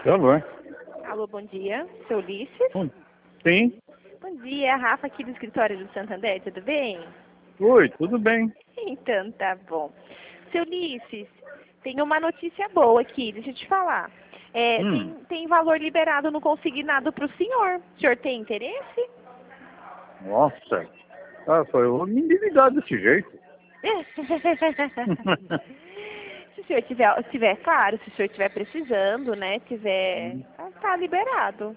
Alô? Alô, bom dia. Seu Ulisses? Sim. Bom dia, é a Rafa aqui do escritório do Santander, tudo bem? Oi, tudo bem? Então, tá bom. Seu Ulisses, tem uma notícia boa aqui, deixa eu te falar. Tem valor liberado no consignado para o senhor. O senhor tem interesse? Nossa. Ah, foi eu vou me endividar desse jeito. Se o senhor tiver, claro, se o senhor estiver precisando, né, tá liberado.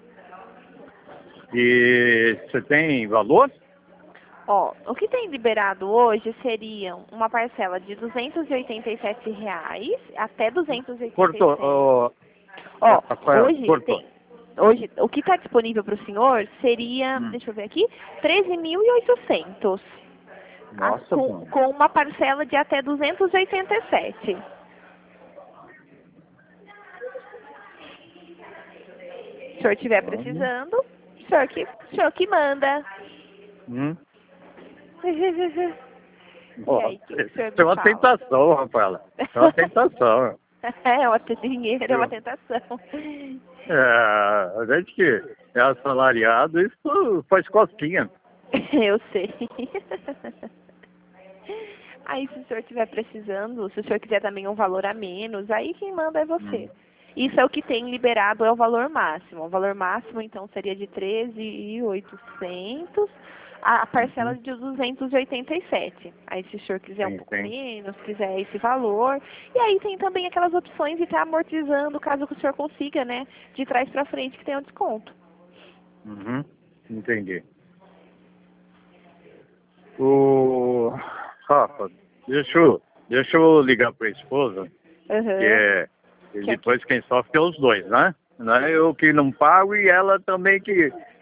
E você tem valor? Ó, o que tem liberado hoje seriam uma parcela de R$ 287 até 287. Cortou. Ó, Rafael, cortou. hoje o que está disponível para o senhor seria, deixa eu ver aqui, 13.800, Nossa, mano. com uma parcela de até 287. Se o senhor estiver precisando, o senhor que manda. E aí, que o senhor me Isso é uma fala? tentação, Rafaela. É uma tentação. Dinheiro é uma tentação. A gente que é assalariado, isso faz cosquinha. Eu sei. Aí, se o senhor estiver precisando, se o senhor quiser também um valor a menos, aí quem manda é você. Isso é o que tem liberado, é o valor máximo. O valor máximo, então, seria de 13.800, a parcela de 287. Aí, se o senhor quiser um pouco menos, quiser esse valor. E aí tem também aquelas opções de estar amortizando, caso que o senhor consiga, né, de trás para frente, que tem um desconto. Entendi. Rafa, deixa eu ligar para a esposa, e depois quem sofre é os dois, né? Não é eu que não pago e ela também que